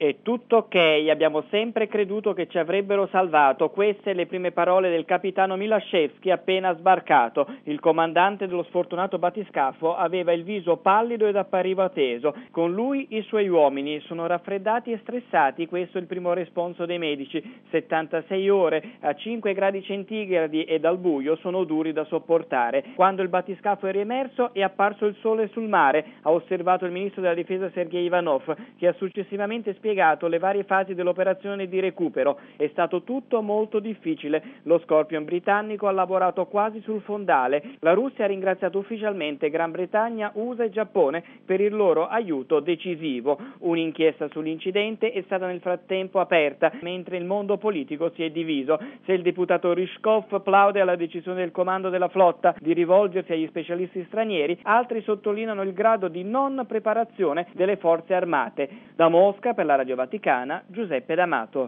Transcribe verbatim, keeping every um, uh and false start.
È tutto ok, abbiamo sempre creduto che ci avrebbero salvato. Queste le prime parole del capitano Milaszewski appena sbarcato. Il comandante dello sfortunato battiscafo aveva il viso pallido ed appariva teso. Con lui i suoi uomini sono raffreddati e stressati, questo è il primo responso dei medici. settantasei ore a cinque gradi centigradi e dal buio sono duri da sopportare. Quando il battiscafo è riemerso è apparso il sole sul mare, ha osservato il ministro della difesa Sergei Ivanov, che ha successivamente spiegato le varie fasi dell'operazione di recupero. È stato tutto molto difficile. Lo Scorpion britannico ha lavorato quasi sul fondale. La Russia ha ringraziato ufficialmente Gran Bretagna, U S A e Giappone per il loro aiuto decisivo. Un'inchiesta sull'incidente è stata nel frattempo aperta, mentre il mondo politico si è diviso. Se il deputato Ryzhkov plaude alla decisione del comando della flotta di rivolgersi agli specialisti stranieri, altri sottolineano il grado di non preparazione delle forze armate. Da Mosca, per la Radio Vaticana, Giuseppe D'Amato.